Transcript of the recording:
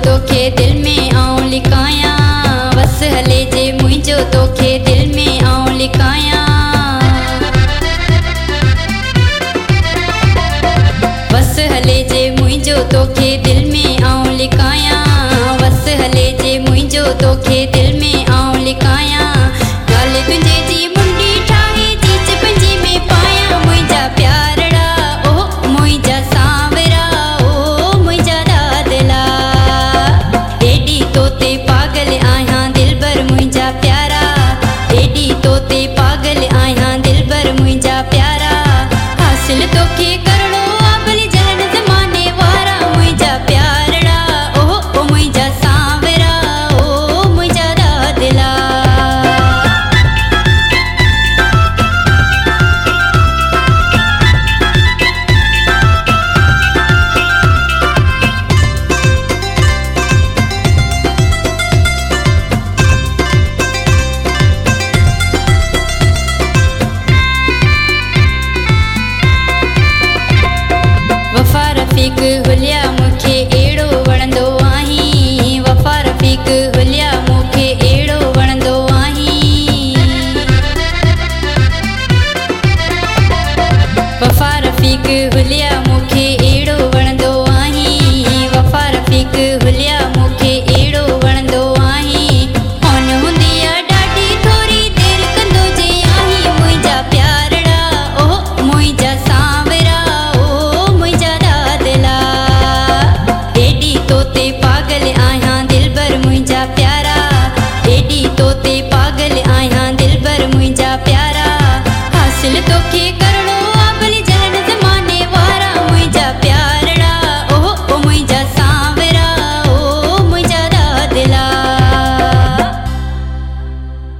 तोखे दिल में आऊं लिकाया, बस हले जे मुझो तोखे दिल में आऊं लिकाया, बस हले जे मुझो तोखे दिल में आऊं लिकाया, बस हले जे मुझो तोखे दिल में आऊं लिकाया। गाल तुझे जी मुंडी ठाही चीच पंजी में पाया, मुझा प्यारड़ा ओ मुझा सांवरा ओ मुझा दादला, एडी तोते पागल आया दिल भर मुझा प्यारा, एडी तोते पागल आया दिल भर मुझा प्यारा। हासिल तोखे करणो आबल जहन जमाने वारा, मुझा प्यारड़ा ओ मुझा सांवरा ओ मुझा दादला। वफा रफ़ीक हुलिया मूंखे अहिड़ो वणंदो आहीं, वफा रफ़ीक हुलिया मूंखे अहिड़ो वणंदो आहीं, वफा रफ़ीक हुलिया